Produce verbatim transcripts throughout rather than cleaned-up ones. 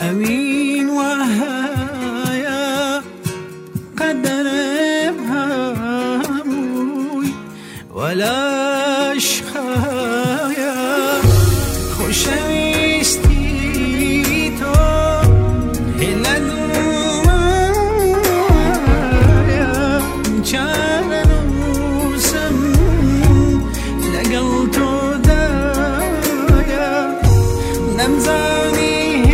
همین وهايا قدر هموي ولا شخايا خوشويستي تو هلا دمايا چارنوسم لقل تو دايا نمزاني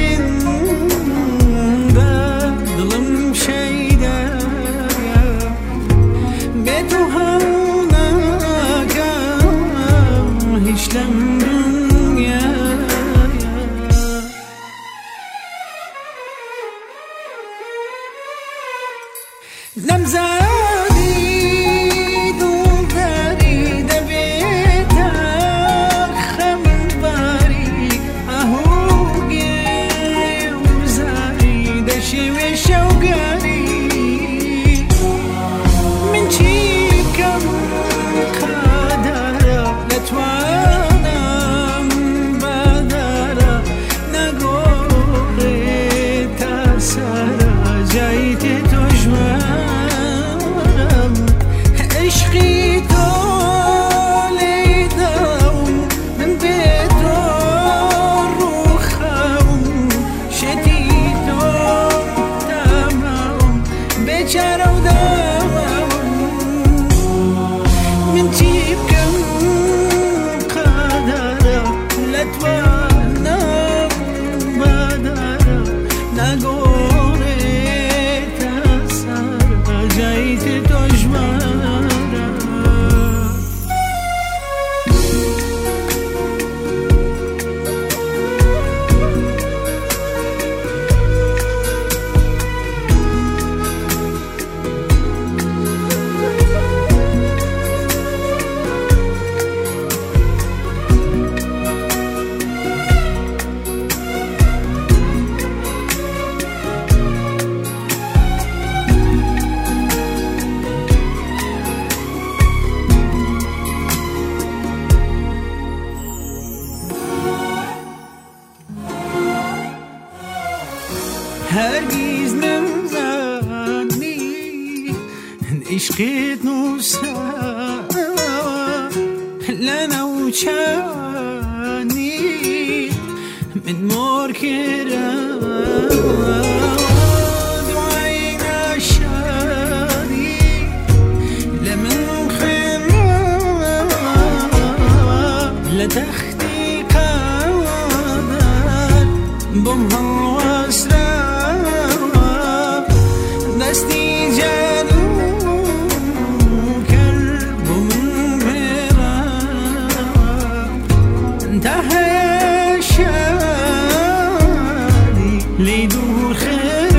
نمزادي دون داري دبيتا خمباري أهوغي وزاري دشي وشوقاري من شيكم قادرة لتوانا بدارة نقولي تاسارة جايتي تجوان عشقي طولي دوم من بيتو روخاوم شديدو تمام بيشارة ودوام من تيبكم قادرة لتوانا بدارة نقولي تسارة جايتي تجمع هرگز نمزدنی عشقت نوسا لنا وشاني من مركرة دعينا شادي لمن خيرا لتختي قادر بمها واسرا دستی جانو کرب من برا انتهى شادي ليدور خير